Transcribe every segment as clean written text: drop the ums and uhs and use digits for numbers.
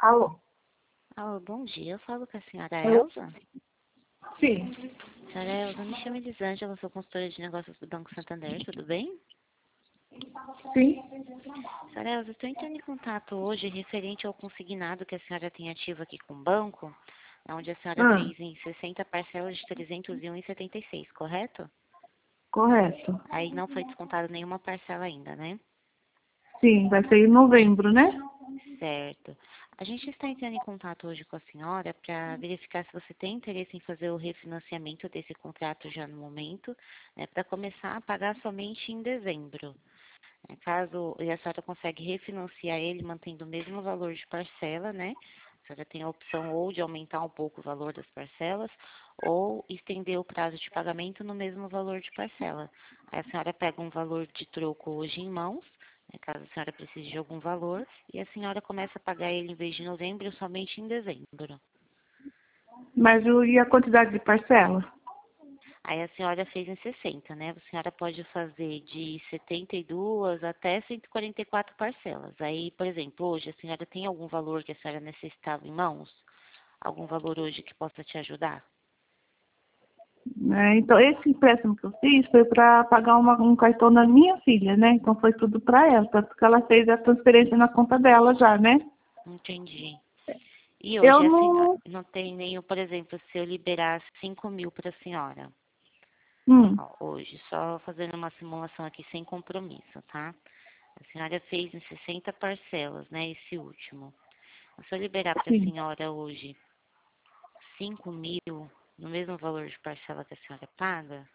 Alô? Alô, bom dia. Eu falo com a senhora Alô? Elza. Sim. Senhora Elza, me chamo Elisângela, sou consultora de negócios do Banco Santander, tudo bem? Sim. Senhora Elza, estou entrando em contato hoje referente ao consignado que a senhora tem ativo aqui com o banco, onde a senhora Ah, fez em 60 parcelas de 301,76, correto? correto. Aí não foi descontado nenhuma parcela ainda, né? Sim, vai ser em novembro, né? Certo. A gente está entrando em contato hoje com a senhora para verificar se você tem interesse em fazer o refinanciamento desse contrato já no momento, né, para começar a pagar somente em dezembro. Caso e a senhora consegue refinanciar ele mantendo o mesmo valor de parcela, né? A senhora tem a opção ou de aumentar um pouco o valor das parcelas ou estender o prazo de pagamento no mesmo valor de parcela. Aí a senhora pega um valor de troco hoje em mãos, né, caso a senhora precise de algum valor, e a senhora começa a pagar ele em vez de novembro, somente em dezembro. E a quantidade de parcela? Aí a senhora fez em 60, né? A senhora pode fazer de 72 até 144 parcelas. Aí, por exemplo, hoje a senhora tem algum valor que a senhora necessitava em mãos? Algum valor hoje que possa te ajudar? Né? Então, esse empréstimo que eu fiz foi para pagar um cartão da minha filha, né? Então, foi tudo para ela, tanto que ela fez a transferência na conta dela já, né? Entendi. E Eu hoje a senhora não... não tem nenhum, por exemplo, se eu liberasse 5.000 para a senhora, Hum, ó, hoje, só fazendo uma simulação aqui sem compromisso, tá? A senhora fez em 60 parcelas, né? Esse último. Se eu liberar para a sim. senhora hoje 5.000 no mesmo valor de parcela que a senhora paga,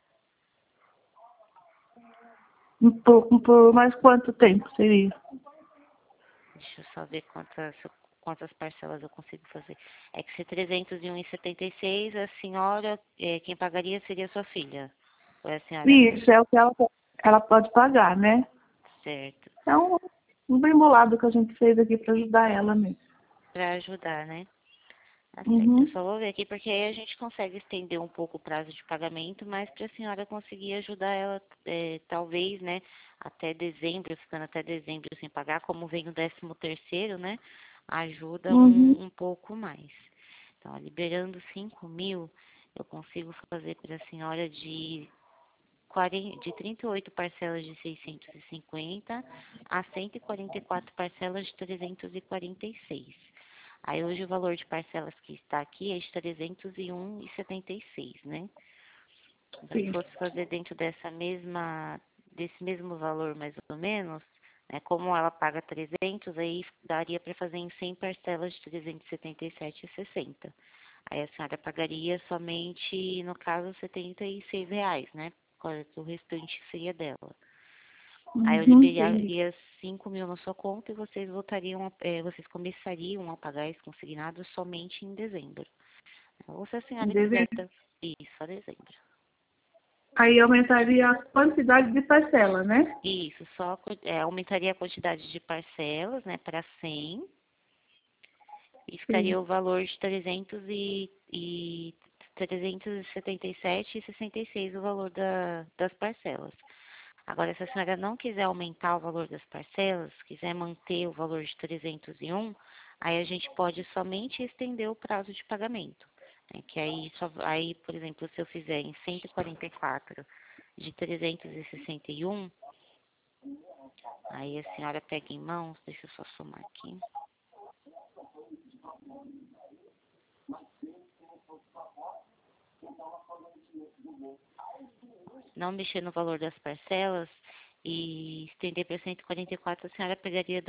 Por mais quanto tempo seria? deixa eu só ver quantas parcelas eu consigo fazer. É que se 301,76, a senhora, quem pagaria seria a sua filha. Ou é a senhora mesmo? Isso, é o que ela pode pagar, né? Certo. É um bem bolado que a gente fez aqui para ajudar ela mesmo. Para ajudar, né? Tá certo. Eu Uhum. só vou ver aqui porque aí a gente consegue estender um pouco o prazo de pagamento, mas para a senhora conseguir ajudar ela, talvez, né, até dezembro, ficando até dezembro sem pagar, como vem o 13º, né, ajuda Uhum. um pouco mais. Então, ó, liberando 5.000, eu consigo fazer para a senhora de 38 parcelas de 650 a 144 parcelas de 346. Aí hoje o valor de parcelas que está aqui é de 301,76, né? Então, se Sim. fosse fazer dentro desse mesmo valor mais ou menos, né, como ela paga 300, aí daria para fazer em 100 parcelas de 377,60. Aí a senhora pagaria somente, no caso, R$ 76, né? O restante seria dela. Aí eu Uhum, entendi. liberaria 5.000 na sua conta e vocês começariam a pagar esse consignado somente em dezembro. Ou se a senhora quiser, isso, só dezembro. Aí aumentaria a quantidade de parcela, né? Isso, só aumentaria a quantidade de parcelas, né, para 100 e Sim. ficaria o valor de 377,66 o valor das parcelas. Agora, se a senhora não quiser aumentar o valor das parcelas, quiser manter o valor de 301, aí a gente pode somente estender o prazo de pagamento. Né? Que aí, por exemplo, se eu fizer em 144 de 361, aí a senhora pega em mãos, deixa eu só somar aqui. Não mexer no valor das parcelas e estender para 144, a senhora pegaria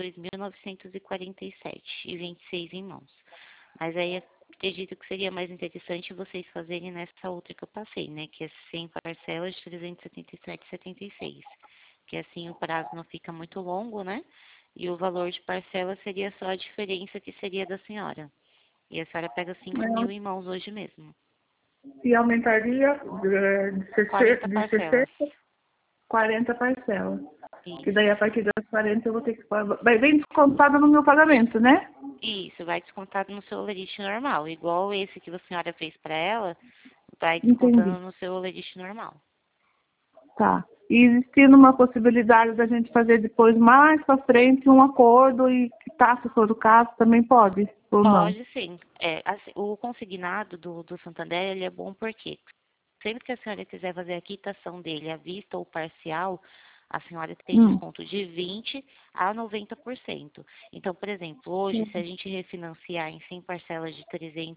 2.947,26 em mãos. Mas aí acredito que seria mais interessante vocês fazerem nessa outra que eu passei, né? Que é 100 parcelas de 377,76. Que assim o prazo não fica muito longo, né? E o valor de parcela seria só a diferença que seria da senhora. E a senhora pega 5.000 em mãos hoje mesmo. E aumentaria de 40 parcelas. 60 40 parcelas. Que daí a Isso. partir das 40 eu vou ter que pagar. Vai bem descontada no meu pagamento, né? Isso, vai descontado no seu olerite normal. Igual esse que a senhora fez para ela, vai Entendi. descontando no seu olerite normal. Tá. E existindo uma possibilidade da gente fazer depois, mais para frente, um acordo e quitar, se for o caso, também pode, ou não? Pode sim. Assim, o consignado do Santander, ele é bom porque sempre que a senhora quiser fazer a quitação dele à vista ou parcial, a senhora tem desconto de 20% a 90%. Então, por exemplo, hoje, se a gente refinanciar em 100 parcelas de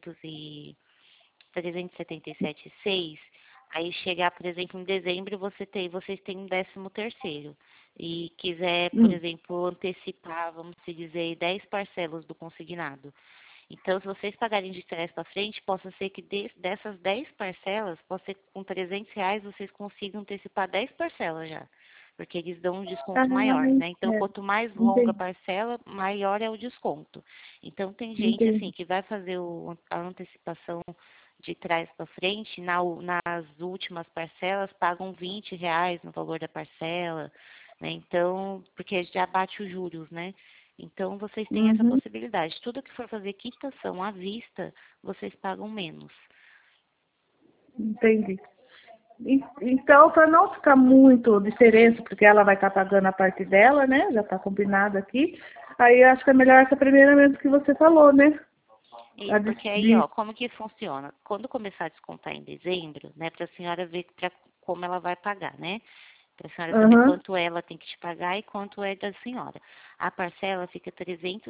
377,6, aí chegar, por exemplo, em dezembro, vocês têm um 13º. E quiser, por exemplo, antecipar, vamos dizer, 10 parcelas do consignado. Então, se vocês pagarem de trás para frente, possa ser que dessas 10 parcelas, pode ser que com R$ 300 vocês consigam antecipar 10 parcelas já. Porque eles dão um desconto maior, né? Então, quanto mais longa a Entendi. parcela, maior é o desconto. Então, tem gente, assim, Entendi. que vai fazer a antecipação de trás para frente, nas últimas parcelas, pagam R$ 20 no valor da parcela, né? Então, porque já bate os juros, né? Então, vocês têm essa Uhum. possibilidade. Tudo que for fazer quitação à vista, vocês pagam menos. Entendi. Então, para não ficar muito diferença, porque ela vai estar pagando a parte dela, né? Já está combinado aqui. Aí eu acho que é melhor essa primeira mesmo que você falou, né? A Isso, porque aí, ó, como que funciona? Quando começar a descontar em dezembro, né, para a senhora ver como ela vai pagar, né? Para a senhora saber Aham. quanto ela tem que te pagar e quanto é da senhora. A parcela fica R$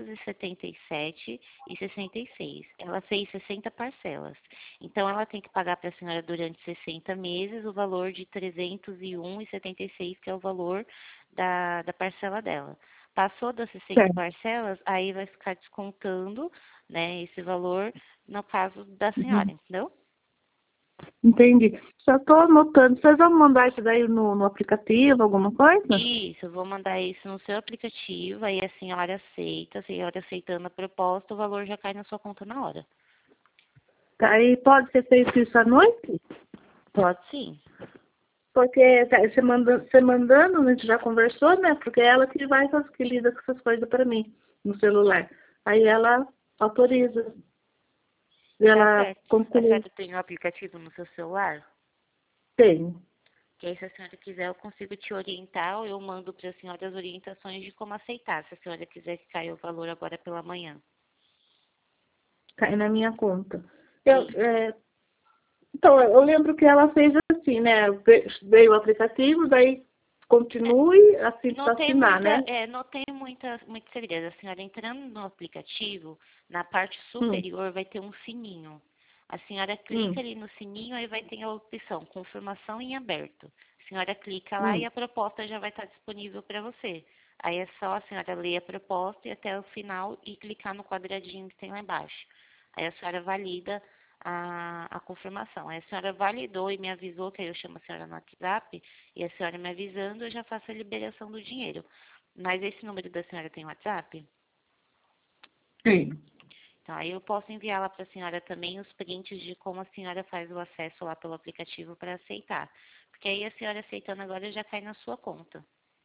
377,66. Ela fez 60 parcelas. Então, ela tem que pagar para a senhora durante 60 meses o valor de R$ 301,76, que é o valor da parcela dela. Passou das 60 Certo. parcelas, aí vai ficar descontando, né, esse valor no caso da senhora, Uhum. entendeu? Entendi. Já estou anotando. Vocês vão mandar isso daí no aplicativo, alguma coisa? Isso, eu vou mandar isso no seu aplicativo, aí a senhora aceitando a proposta, o valor já cai na sua conta na hora. Aí pode ser feito isso à noite? Pode sim. Porque você mandando, a gente já conversou, né? Porque é ela que vai, que lida com essas coisas para mim, no celular. Aí ela autoriza. E Tá ela certo. A conclui. senhora tem o aplicativo no seu celular? Tem. Que aí, se a senhora quiser, eu consigo te orientar ou eu mando para a senhora as orientações de como aceitar, se a senhora quiser que caia o valor agora pela manhã. Cai na minha conta. Isso. Então, eu lembro que ela fez assim, né? Veio o aplicativo, daí continue assim Não para tem assinar, muita, né? não tem muito segredo. A senhora entrando no aplicativo, na parte Hum, superior vai ter um sininho. A senhora clica hum, ali no sininho, aí vai ter a opção confirmação em aberto. A senhora clica lá e hum. a proposta já vai estar disponível para você. Aí é só a senhora ler a proposta e até o final e clicar no quadradinho que tem lá embaixo. Aí a senhora valida a confirmação. Aí a senhora validou e me avisou, que aí eu chamo a senhora no WhatsApp, e a senhora me avisando, eu já faço a liberação do dinheiro. Mas esse número da senhora tem WhatsApp? Sim. Então, aí eu posso enviar lá para a senhora também os prints de como a senhora faz o acesso lá pelo aplicativo para aceitar. Porque aí a senhora aceitando agora já cai na sua conta.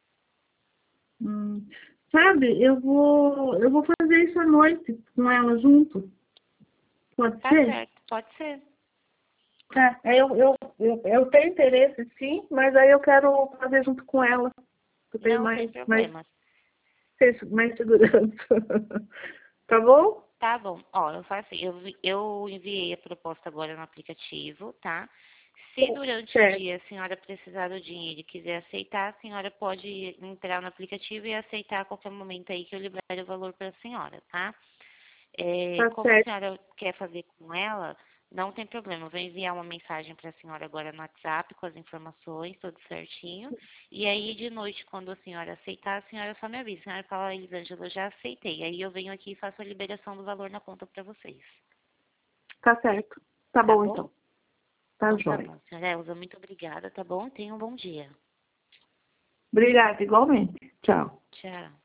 Hum. Sabe, eu vou fazer isso à noite com ela junto. Pode Tá ser? certo, pode ser. Tá. Eu tenho interesse, sim, mas aí eu quero fazer junto com ela. Eu tenho Não tem mais, problema. mais segurança. Tá bom? Tá bom. Ó, eu faço assim, eu enviei a proposta agora no aplicativo, tá? Se durante o Certo. dia a senhora precisar do dinheiro e quiser aceitar, a senhora pode entrar no aplicativo e aceitar a qualquer momento aí que eu libere o valor para a senhora, tá? Tá Como a certo. senhora quer fazer com ela, não tem problema. Eu vou enviar uma mensagem para a senhora agora no WhatsApp com as informações, tudo certinho. E aí, de noite, quando a senhora aceitar, a senhora só me avisa. A senhora fala, Elisângela, eu já aceitei. Aí eu venho aqui e faço a liberação do valor na conta para vocês. Tá certo. Tá Tá bom, bom? então. Tá Então tá jóia. bom. Senhora Elza, muito obrigada, tá bom? Tenha um bom dia. Obrigada, igualmente. Tchau. Tchau.